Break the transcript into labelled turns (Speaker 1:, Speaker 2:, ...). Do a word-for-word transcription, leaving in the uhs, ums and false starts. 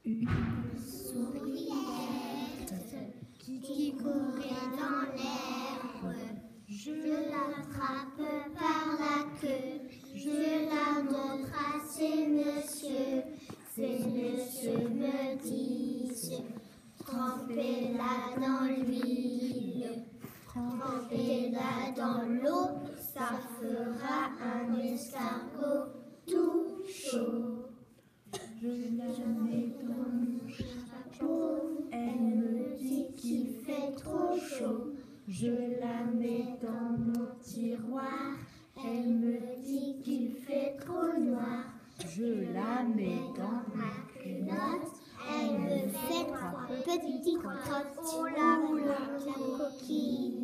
Speaker 1: Une souriette qui courait dans l'herbe. Je l'attrape par la queue, je la montre à ces messieurs. Ces messieurs me disent, trempez-la dans l'huile, trempez-la dans l'eau, ça fera un escargot tout chaud. Je la mets dans mon chapeau, elle me dit qu'il fait trop chaud. Je la mets dans mon tiroir, elle me dit qu'il fait trop noir. Je la mets dans ma culotte, elle me fait trois petits crottes. Oh la coquille.